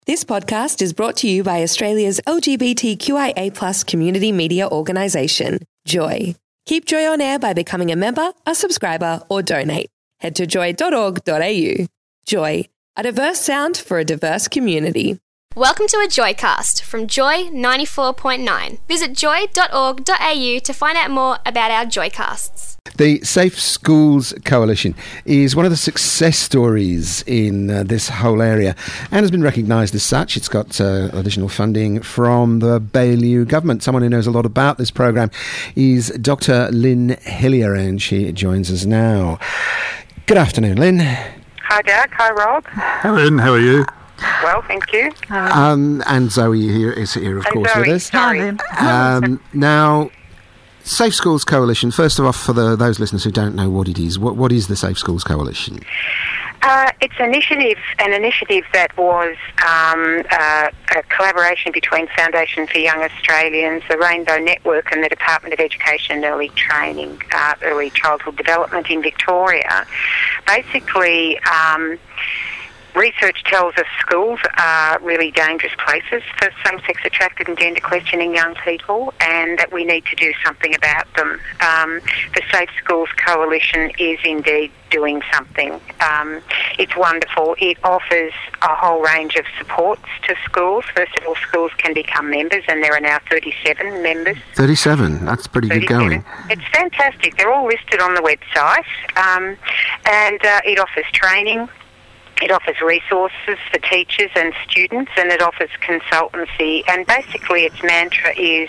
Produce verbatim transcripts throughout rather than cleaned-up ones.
This podcast is brought to you by Australia's L G B T Q I A plus community media organisation, Joy. Keep Joy on air by becoming a member, a subscriber or donate. Head to joy dot org dot a u. Joy, a diverse sound for a diverse community. Welcome to a Joycast from Joy ninety-four point nine. Visit joy dot org dot a u to find out more about our Joycasts. The Safe Schools Coalition is one of the success stories in uh, this whole area and has been recognised as such. It's got uh, additional funding from the Baillieu government. Someone who knows a lot about this programme is Doctor Lynn Hillier, and she joins us now. Good afternoon, Lynn. Hi, Jack. Hi, Rob. Hi, Lynn. How are you? Well, thank you. Um, and Zoe here is here, of and course, Zoe, with us. Sorry. Um, now, Safe Schools Coalition, first of all, for the, those listeners who don't know what it is, what, what is the Safe Schools Coalition? Uh, it's an initiative, an initiative that was um, uh, a collaboration between Foundation for Young Australians, the Rainbow Network and the Department of Education and Early Training, uh, Early Childhood Development in Victoria. Basically, um, research tells us schools are really dangerous places for same-sex attracted and gender-questioning young people, and that we need to do something about them. Um, the Safe Schools Coalition is indeed doing something. Um, it's wonderful. It offers a whole range of supports to schools. First of all, schools can become members, and there are now thirty-seven members. thirty-seven, that's pretty good going. It's fantastic. They're all listed on the website, um, and uh, it offers training. It offers resources for teachers and students, and it offers consultancy. And basically its mantra is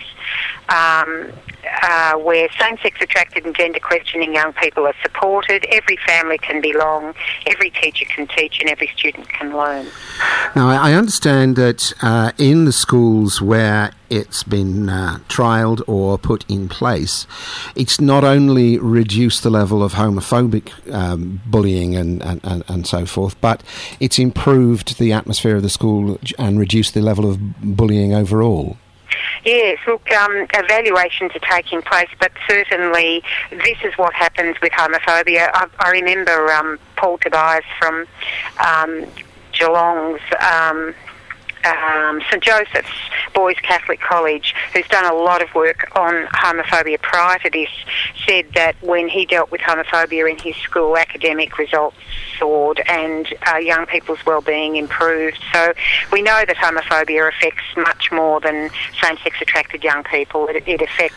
um, uh, where same-sex attracted and gender-questioning young people are supported, every family can belong, every teacher can teach, and every student can learn. Now, I understand that uh, in the schools where it's been uh, trialled or put in place, it's not only reduced the level of homophobic um, bullying and, and, and, and so forth, but it's improved the atmosphere of the school and reduced the level of bullying overall. Yes, look, um, evaluations are taking place, but certainly this is what happens with homophobia. I, I remember um, Paul Tobias from um, Geelong's um, um, St Joseph's Boys Catholic College, who's done a lot of work on homophobia prior to this, said that when he dealt with homophobia in his school, academic results soared and uh, young people's well-being improved. So we know that homophobia affects much more than same-sex attracted young people. It, it affects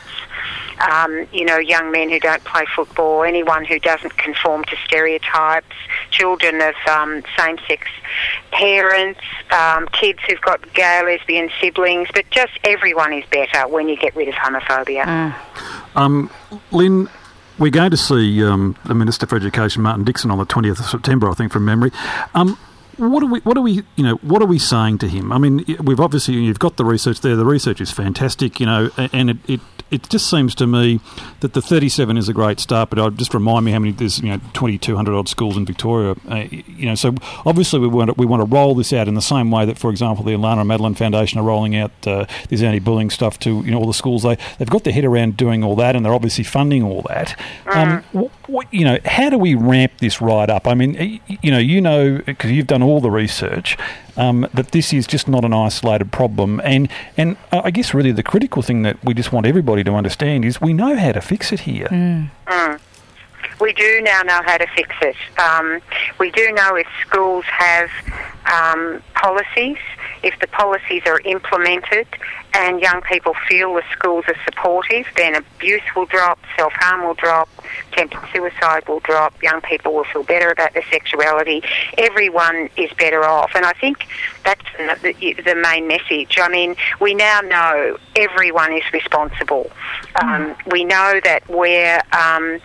Um, you know, young men who don't play football, anyone who doesn't conform to stereotypes, children of um, same-sex parents, um, kids who've got gay or lesbian siblings, but just everyone is better when you get rid of homophobia. Mm. Um, Lynn, we're going to see um, the Minister for Education, Martin Dixon, on the twentieth of September, I think, from memory. Um, What are we? What are we? You know, what are we saying to him? I mean, we've obviously you've got the research there. The research is fantastic, you know, and it, it, it just seems to me that the thirty-seven is a great start. But I'd just remind me how many there's, you know, twenty-two hundred odd schools in Victoria. Uh, you know, so obviously we want to, we want to roll this out in the same way that, for example, the Alana and Madeline Foundation are rolling out uh, this anti-bullying stuff to, you know, all the schools. They they've got their head around doing all that, and they're obviously funding all that. Um, what, what, you know, how do we ramp this right up? I mean, you know, you know, because you've done all the research. Um, that this is just not an isolated problem, and and I guess really the critical thing that we just want everybody to understand is we know how to fix it here. Mm. Mm. We do now know how to fix it. Um, we do know if schools have um, policies, if the policies are implemented and young people feel the schools are supportive, then abuse will drop, self-harm will drop, attempted suicide will drop, young people will feel better about their sexuality. Everyone is better off. And I think that's the, the main message. I mean, we now know everyone is responsible. Um, we know that where um,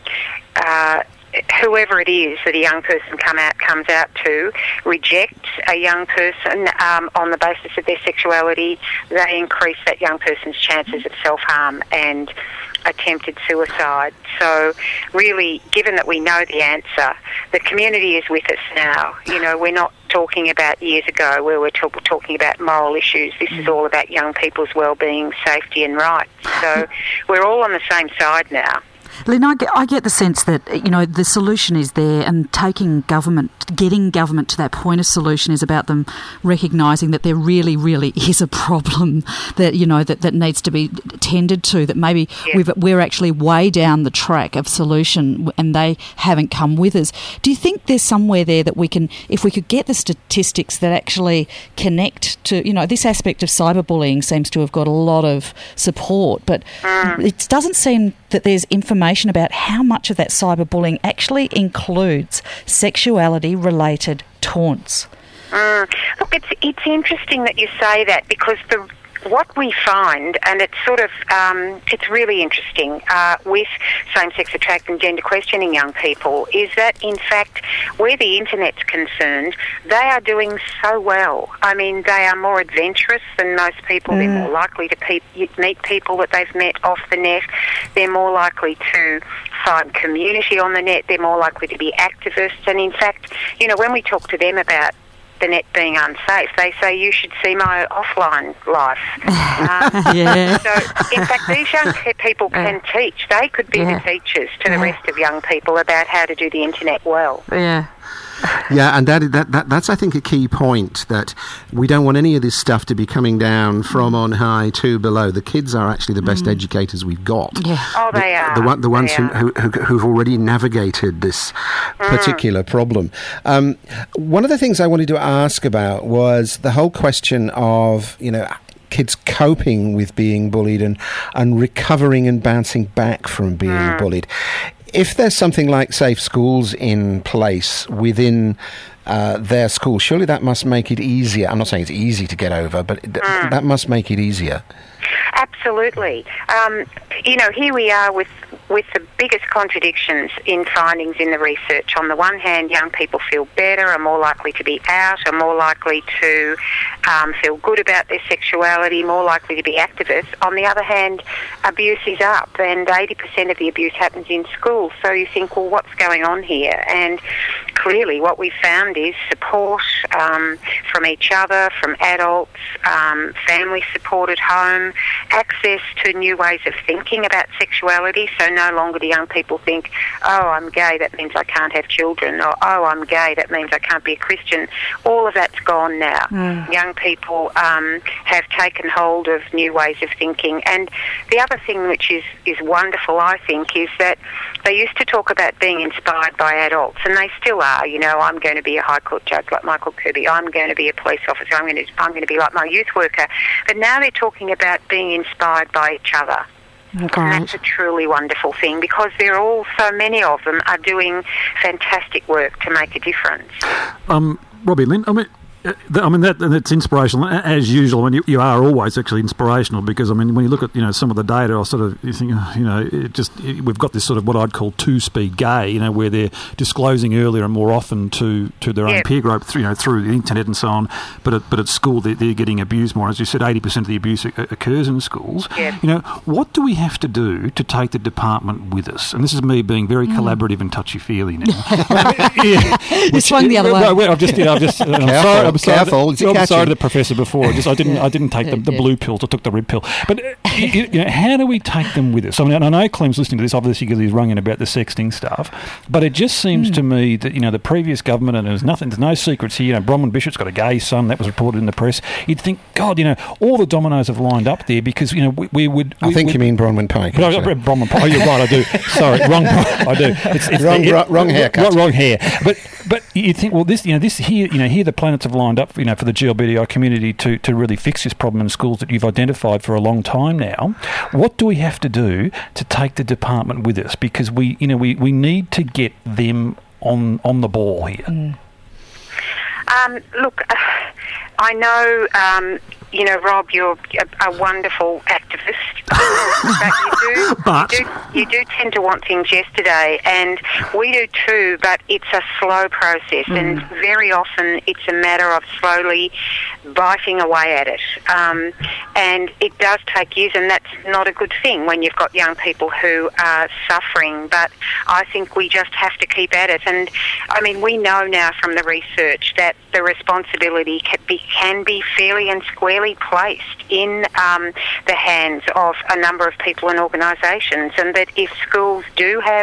uh, whoever it is that a young person come out comes out to rejects a young person um, on the basis of their sexuality, they increase that young person's chances of self-harm and attempted suicide. So really, given that we know the answer, the community is with us now. You know, we're not talking about years ago where we're talk- talking about moral issues. This is all about young people's well-being, safety and rights. So we're all on the same side now. Lynn, I get, I get the sense that, you know, the solution is there, and taking government, getting government to that point of solution is about them recognising that there really, really is a problem that, you know, that, that needs to be tended to, that maybe yeah. we've, we're actually way down the track of solution and they haven't come with us. Do you think there's somewhere there that we can, if we could get the statistics that actually connect to, you know, this aspect of cyberbullying seems to have got a lot of support, but mm. it doesn't seem that there's information about how much of that cyberbullying actually includes sexuality-related taunts. Mm. Look, it's it's interesting that you say that, because the what we find, and it's sort of, um, it's really interesting uh, with same-sex attraction and gender questioning young people, is that, in fact, where the internet's concerned, they are doing so well. I mean, they are more adventurous than most people. Mm. They're more likely to pe- meet people that they've met off the net. They're more likely to find community on the net. They're more likely to be activists. And, in fact, you know, when we talk to them about the net being unsafe, they say, you should see my offline life. Uh, yeah. So, in fact, these young people can teach. They could be yeah. the teachers to the yeah. rest of young people about how to do the internet well. Yeah. Yeah, and that, that that that's, I think, a key point, that we don't want any of this stuff to be coming down from on high to below. The kids are actually the best mm. educators we've got. Yeah. Oh, they the, are. The, one, the ones who, who, who, who've already navigated this mm. particular problem. Um, one of the things I wanted to ask about was the whole question of, you know, kids coping with being bullied and, and recovering and bouncing back from being mm. bullied. If there's something like Safe Schools in place within uh, their school, surely that must make it easier. I'm not saying it's easy to get over, but th- mm. that must make it easier. Absolutely. Um, you know, here we are with with the biggest contradictions in findings in the research. On the one hand, young people feel better, are more likely to be out, are more likely to um, feel good about their sexuality, more likely to be activists. On the other hand, abuse is up, and eighty percent of the abuse happens in schools. So you think, well, what's going on here? And clearly what we found is support um, from each other, from adults, um, family support at home, access to new ways of thinking about sexuality. So no longer do young people think, oh, I'm gay, that means I can't have children, or oh, I'm gay, that means I can't be a Christian. All of that's gone now. Mm. Young people um, have taken hold of new ways of thinking. And the other thing which is, is wonderful, I think, is that they used to talk about being inspired by adults, and they still are. You know, I'm going to be a High Court judge like Michael Kirby. I'm going to be a police officer. I'm going to, I'm going to be like my youth worker. But now they're talking about being inspired by each other. Okay. And that's a truly wonderful thing, because they're all, so many of them are doing fantastic work to make a difference. Um, Robbie, Lynn, I mean, I mean that that's inspirational as usual. I mean, you, you are always actually inspirational, because I mean, when you look at you know some of the data, I sort of you think you know it just it, we've got this sort of what I'd call two-speed gay, you know, where they're disclosing earlier and more often to, to their own yep. peer group, through, you know, through the internet and so on. But at, but at school, they're, they're getting abused more. As you said, eighty percent of the abuse occurs in schools. Yep. You know, what do we have to do to take the department with us? And this is me being very mm. collaborative and touchy-feely now. yeah. You swung the other way. No, I've just, you know, I've just. I'm careful, sorry. I'm sorry. Careful. To, I'm sorry to the professor before. I just I didn't I didn't take the, the blue pills. I took the red pill. But uh, you, you know, how do we take them with us? I mean, I know Clem's listening to this, obviously, because he's rung in about the sexting stuff. But it just seems mm. to me that you know the previous government, and there's nothing, there's no secrets here. You know, Bronwyn Bishop's got a gay son. That was reported in the press. You'd think, God, you know, all the dominoes have lined up there, because you know we, we would. We, I think we, you mean Bronwyn Pike. No, Bronwyn Pike. Oh, you're right. I do. Sorry, wrong. I do. It's, it's wrong, it, wrong, wrong haircut. Wrong, wrong hair. But but you think, well, this you know this here you know here the planets have lined up, you know, for the G L B T I community to, to really fix this problem in schools that you've identified for a long time now. What do we have to do to take the department with us? Because we you know we, we need to get them on on the ball here. Mm. Um, look, uh, I know. Um, You know, Rob, you're a, a wonderful activist, but, you do, but you do you do tend to want things yesterday, and we do too, but it's a slow process, mm. and very often it's a matter of slowly biting away at it. Um, and it does take years, and that's not a good thing when you've got young people who are suffering, but I think we just have to keep at it. And, I mean, we know now from the research that the responsibility can be, can be fairly and squarely placed in um, the hands of a number of people and organisations, and that if schools do have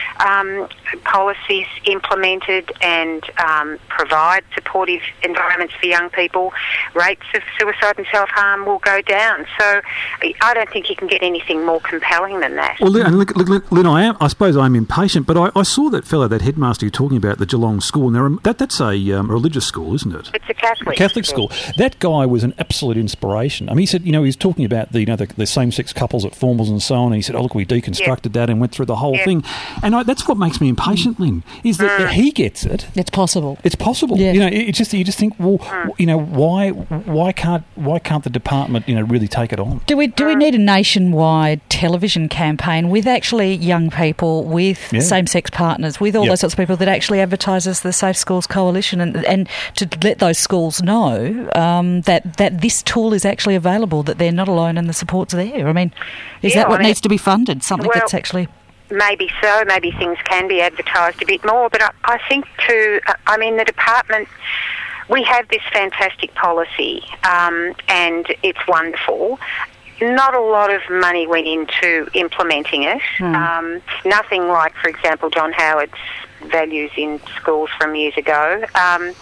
um, policies implemented and um, provide supportive environments for young people, rates of suicide and self-harm will go down. So I don't think you can get anything more compelling than that. Well, Lynn, look, look, look, Lynn I, am, I suppose I'm impatient, but I, I saw that fellow, that headmaster you're talking about, the Geelong school, and there, that, that's a um, religious school, isn't it? It's a Catholic, a Catholic school. school. That guy was an absolute inspiration. I mean, he said, you know, he was talking about the, you know, the, the same-sex couples at formals and so on, and he said, oh, look, we deconstructed yep. that and went through the whole yep. thing. And I, that's what makes me impatient, Lynn, is that mm. he gets it. It's possible. It's possible. Yeah. You know, it, it just you just think, well, mm. you know, why why can't why can't the department, you know, really take it on? Do we do we need a nationwide television campaign with actually young people, with yeah. same-sex partners, with all yep. those sorts of people that actually advertises the Safe Schools Coalition, and and to let those schools know um, that that this tool is actually available, that they're not alone and the support's there? I mean, is yeah, that what I mean, needs to be funded? Something well, that's actually... Maybe so. Maybe things can be advertised a bit more. But I, I think too, I mean, the department, we have this fantastic policy um, and it's wonderful. Not a lot of money went into implementing it. Mm. Um, nothing like, for example, John Howard's values in schools from years ago. Um,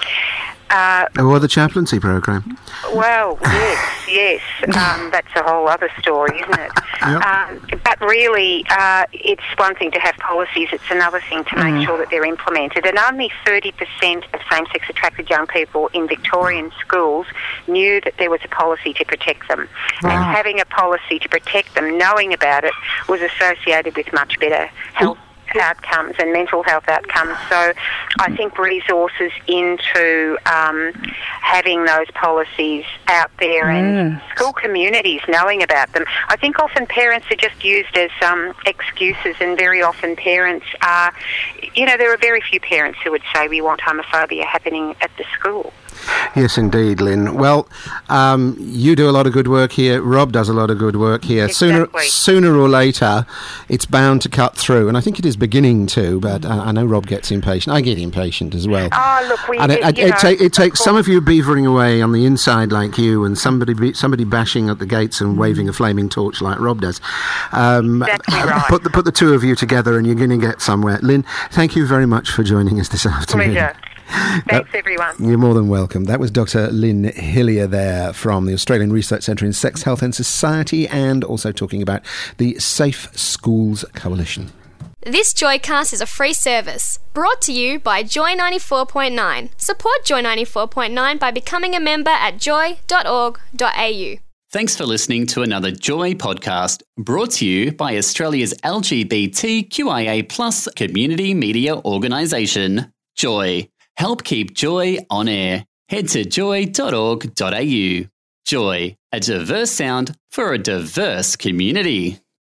uh, or the chaplaincy program. Well, yes, yes. Um, that's a whole other story, isn't it? Yep. Um, but really, uh, it's one thing to have policies, it's another thing to make mm. sure that they're implemented. And only thirty percent of same-sex attracted young people in Victorian schools knew that there was a policy to protect them. Wow. And having a policy to protect them, knowing about it, was associated with much better health outcomes and mental health outcomes. So I think resources into um, having those policies out there mm. and school communities knowing about them. I think often parents are just used as um, excuses, and very often parents are, you know, there are very few parents who would say we want homophobia happening at the school. Yes, indeed, Lynn. Well, um, you do a lot of good work here. Rob does a lot of good work here. Exactly. Sooner, sooner or later, it's bound to cut through, and I think it is beginning to. But I, I know Rob gets impatient. I get impatient as well. Oh, look, we. And it, it, you it, know, ta- it takes some of you beavering away on the inside like you, and somebody be, somebody bashing at the gates and waving a flaming torch like Rob does. Um, exactly right. Put the put the two of you together, and you're going to get somewhere. Lynn, thank you very much for joining us this afternoon. Pleasure. Thanks, everyone. You're more than welcome. That was Doctor Lynn Hillier there from the Australian Research Centre in Sex, Health and Society, and also talking about the Safe Schools Coalition. This Joycast is a free service brought to you by Joy ninety-four point nine. Support Joy ninety-four point nine by becoming a member at joy dot org dot a u. Thanks for listening to another Joy podcast brought to you by Australia's L G B T Q I A plus community media organisation, Joy. Help keep Joy on air. Head to joy dot org dot a u. Joy, a diverse sound for a diverse community.